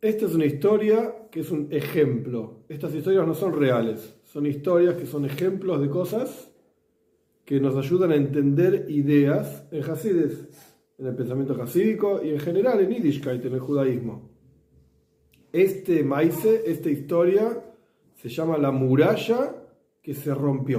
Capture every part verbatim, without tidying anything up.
Esta es una historia que es un ejemplo. Estas historias no son reales, son historias que son ejemplos de cosas que nos ayudan a entender ideas en Hasides, en el pensamiento hasídico y en general en Yiddishkeit, en el judaísmo. Este maíz, esta historia, se llama la muralla que se rompió.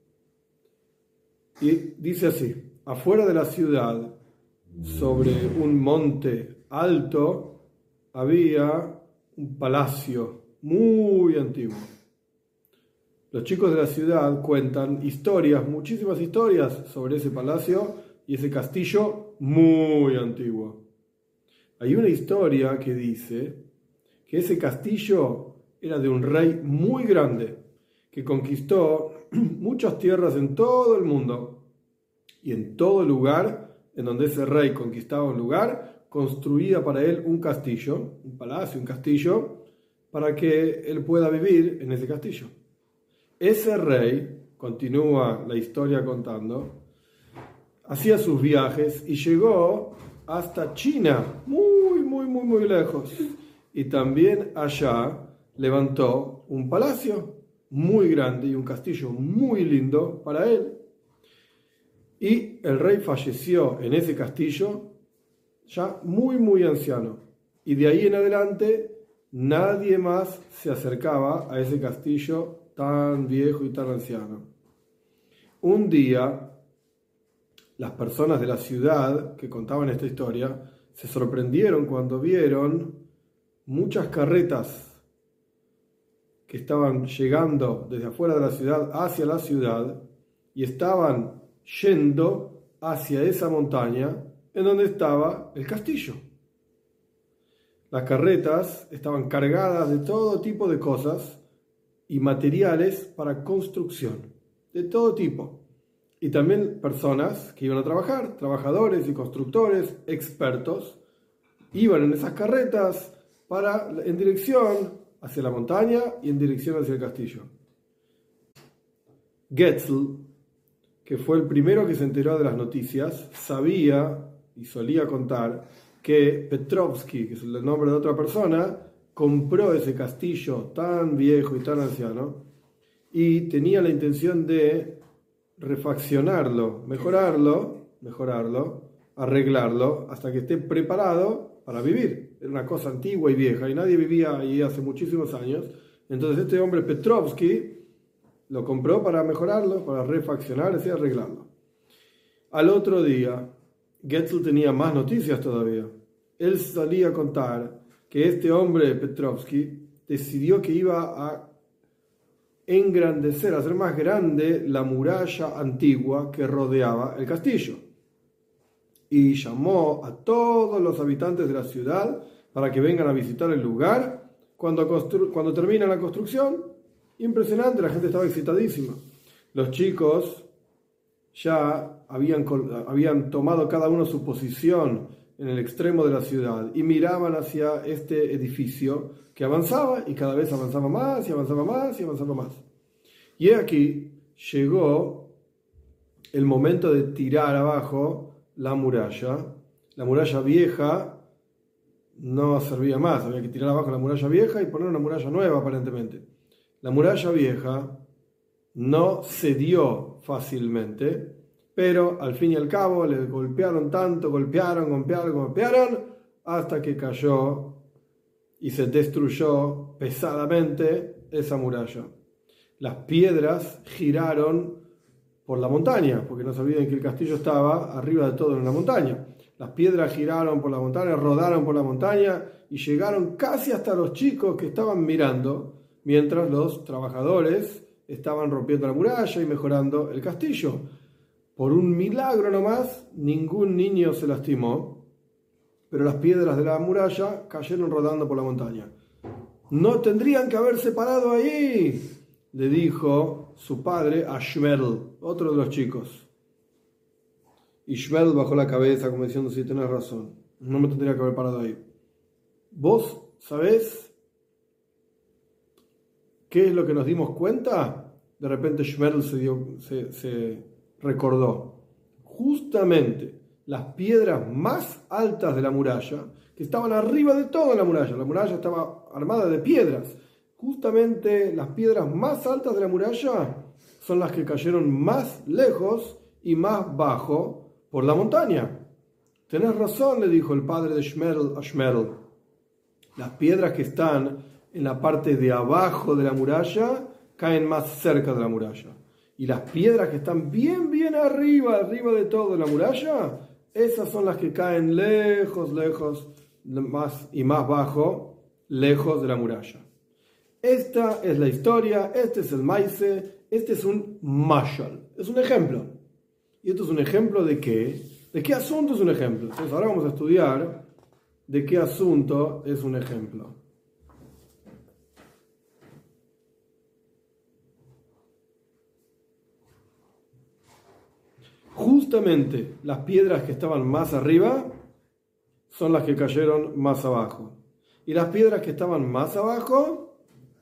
Y dice así: afuera de la ciudad, sobre un monte alto, había un palacio muy antiguo. Los chicos de la ciudad cuentan historias, muchísimas historias sobre ese palacio y ese castillo muy antiguo. Hay una historia que dice que ese castillo era de un rey muy grande que conquistó muchas tierras en todo el mundo, y en todo lugar en donde ese rey conquistaba un lugar, construía para él un castillo, un palacio, un castillo, para que él pueda vivir en ese castillo. Ese rey, continúa la historia contando, hacía sus viajes y llegó hasta China, muy, muy, muy, muy lejos. Y también allá levantó un palacio muy grande y un castillo muy lindo para él. Y el rey falleció en ese castillo ya muy, muy anciano. Y de ahí en adelante nadie más se acercaba a ese castillo tan viejo y tan anciano. Un día, las personas de la ciudad que contaban esta historia se sorprendieron cuando vieron muchas carretas que estaban llegando desde afuera de la ciudad hacia la ciudad y estaban yendo hacia esa montaña en donde estaba el castillo. Las carretas estaban cargadas de todo tipo de cosas y materiales para construcción, de todo tipo. Y también personas que iban a trabajar, trabajadores y constructores, expertos, iban en esas carretas para, en dirección hacia la montaña y en dirección hacia el castillo. Getzl, que fue el primero que se enteró de las noticias, sabía y solía contar que Petrovsky, que es el nombre de otra persona, compró ese castillo tan viejo y tan anciano y tenía la intención de refaccionarlo, mejorarlo, mejorarlo, arreglarlo hasta que esté preparado para vivir. Era una cosa antigua y vieja y nadie vivía ahí hace muchísimos años. Entonces este hombre Petrovsky lo compró para mejorarlo, para refaccionar, es decir, arreglarlo. Al otro día, Getzl tenía más noticias todavía. Él solía contar que este hombre Petrovsky decidió que iba a engrandecer, a hacer más grande la muralla antigua que rodeaba el castillo. Y llamó a todos los habitantes de la ciudad para que vengan a visitar el lugar. Cuando, constru- cuando termina la construcción, impresionante, la gente estaba excitadísima. Los chicos ya habían, habían tomado cada uno su posición en el extremo de la ciudad y miraban hacia este edificio que avanzaba y cada vez avanzaba más y avanzaba más y avanzaba más. Y aquí llegó el momento de tirar abajo la muralla. La muralla vieja no servía más, había que tirar abajo la muralla vieja y poner una muralla nueva aparentemente. La muralla vieja no cedió fácilmente, pero al fin y al cabo le golpearon tanto, golpearon, golpearon, golpearon, hasta que cayó y se destruyó pesadamente esa muralla. Las piedras giraron por la montaña, porque no se olviden que el castillo estaba arriba de todo en una montaña. Las piedras giraron por la montaña, rodaron por la montaña y llegaron casi hasta los chicos que estaban mirando, mientras los trabajadores estaban rompiendo la muralla y mejorando el castillo. Por un milagro nomás, ningún niño se lastimó, pero las piedras de la muralla cayeron rodando por la montaña. «No tendrían que haberse parado ahí», le dijo su padre a Shmuel, otro de los chicos. Y Shmuel bajó la cabeza como diciendo: sí, tenés razón, no me tendría que haber parado ahí. ¿Vos sabés qué es lo que nos dimos cuenta? De repente Shmuel se, dio, se, se recordó. Justamente las piedras más altas de la muralla que estaban arriba de todo la muralla. La muralla estaba armada de piedras. Justamente las piedras más altas de la muralla son las que cayeron más lejos y más bajo por la montaña. Tenés razón, le dijo el padre de Shmerel a Shmerel. Las piedras que están en la parte de abajo de la muralla caen más cerca de la muralla. Y las piedras que están bien, bien arriba, arriba de todo la muralla, esas son las que caen lejos, lejos, más y más bajo, lejos de la muralla. Esta es la historia, este es el maise, este es un mashal, es un ejemplo. ¿Y esto es un ejemplo de qué? ¿De qué asunto es un ejemplo? Entonces ahora vamos a estudiar de qué asunto es un ejemplo. Justamente las piedras que estaban más arriba son las que cayeron más abajo. Y las piedras que estaban más abajo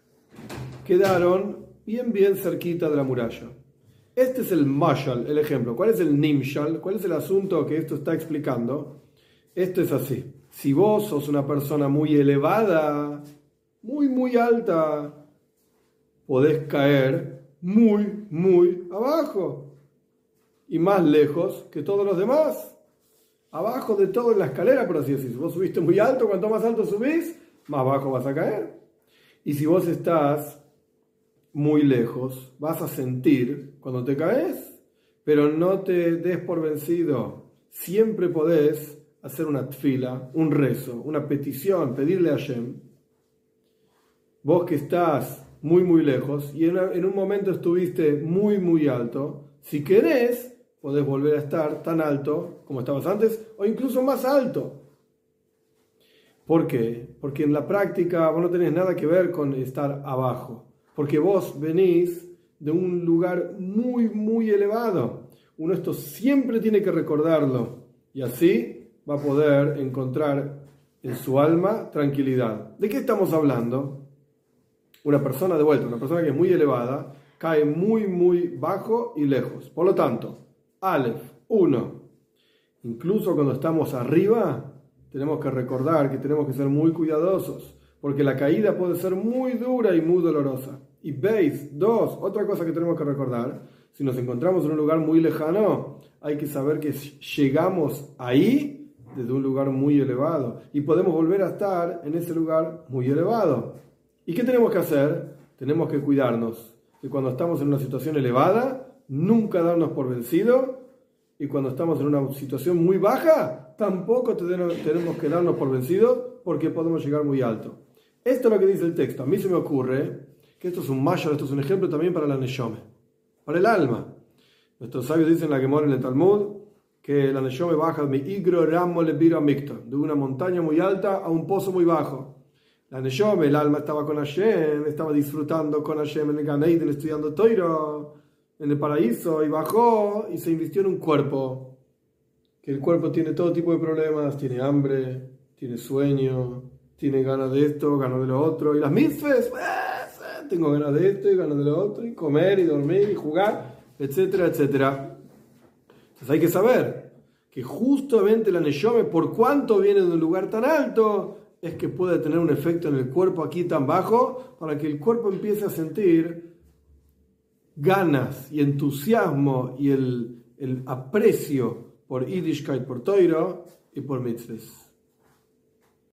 quedaron bien, bien cerquita de la muralla. Este es el mashal, el ejemplo. ¿Cuál es el nimshal? ¿Cuál es el asunto que esto está explicando? Esto es así. Si vos sos una persona muy elevada, muy, muy alta, podés caer muy, muy abajo. Y más lejos que todos los demás. Abajo de todo en la escalera, por así decirlo. Si vos subiste muy alto, cuanto más alto subís, más bajo vas a caer. Y si vos estás muy lejos, vas a sentir cuando te caes, pero no te des por vencido. Siempre podés hacer una tfila, un rezo, una petición, pedirle a Hashem. Vos que estás muy, muy lejos y en, en un momento estuviste muy, muy alto, si querés, podés volver a estar tan alto como estabas antes o incluso más alto. ¿Por qué? Porque en la práctica vos no tenés nada que ver con estar abajo. Porque vos venís de un lugar muy, muy elevado. Uno esto siempre tiene que recordarlo. Y así va a poder encontrar en su alma tranquilidad. ¿De qué estamos hablando? Una persona, de vuelta, una persona que es muy elevada, cae muy, muy bajo y lejos. Por lo tanto, Aleph, uno. Incluso cuando estamos arriba, tenemos que recordar que tenemos que ser muy cuidadosos, porque la caída puede ser muy dura y muy dolorosa. Y Beis, dos, otra cosa que tenemos que recordar, si nos encontramos en un lugar muy lejano, hay que saber que llegamos ahí desde un lugar muy elevado y podemos volver a estar en ese lugar muy elevado. ¿Y qué tenemos que hacer? Tenemos que cuidarnos de cuando estamos en una situación elevada, nunca darnos por vencido, y cuando estamos en una situación muy baja, tampoco tenemos que darnos por vencido porque podemos llegar muy alto. Esto es lo que dice el texto. A mí se me ocurre que esto es un mashal, esto es un ejemplo también para la neshome, para el alma. Nuestros sabios dicen en la Gemara en el Talmud que la neshome baja de igro ramo lebiro amicto, de una montaña muy alta a un pozo muy bajo. La neshome, el alma, estaba con Hashem, estaba disfrutando con Hashem en el Gan Eden, estudiando Toiro en el paraíso, y bajó y se invistió en un cuerpo, que el cuerpo tiene todo tipo de problemas, tiene hambre, tiene sueño, tiene ganas de esto, ganas de lo otro, y las mitzvahs, pues, tengo ganas de esto y ganas de lo otro, y comer y dormir y jugar, etcétera, etcétera. Entonces hay que saber que justamente la neshome, por cuanto viene de un lugar tan alto, es que puede tener un efecto en el cuerpo aquí tan bajo, para que el cuerpo empiece a sentir ganas y entusiasmo y el, el aprecio por Yiddishkeit, por Toiro y por mitzvahs.